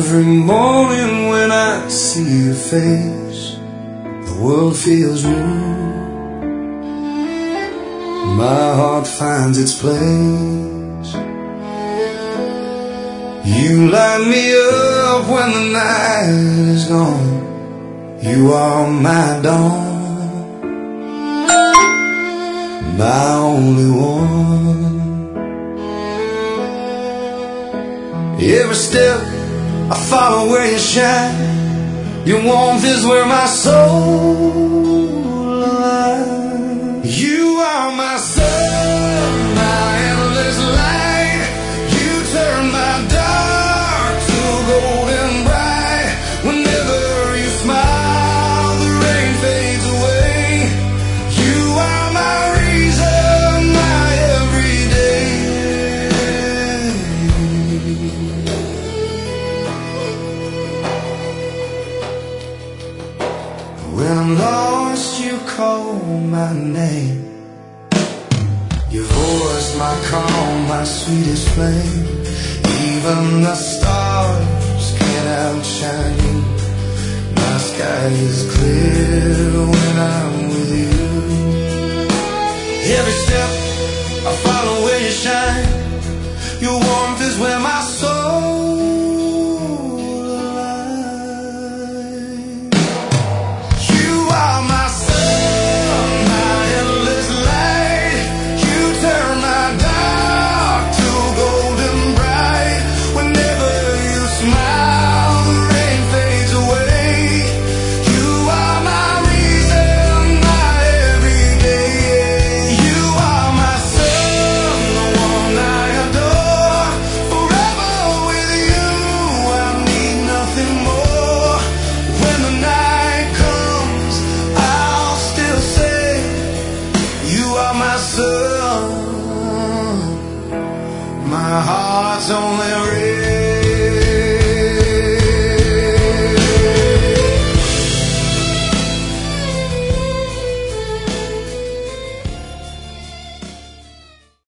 Every morning when I see your face, the world feels new. My heart finds its place. You light me up when the night is gone. You are my dawn, my only one. Every step I follow where you shine. Your warmth is where my soul lies. You are my sun, my endless light. You turn my dark to golden bright. Whenever you smile, the rain fades away. You are my reason, my everyday. When I'm lost, you call my name. Your voice, my calm, my sweetest flame. Even the stars can't outshine you. My sky is clear when I'm with you. Every step I follow where you shine. Your warmth is where my soul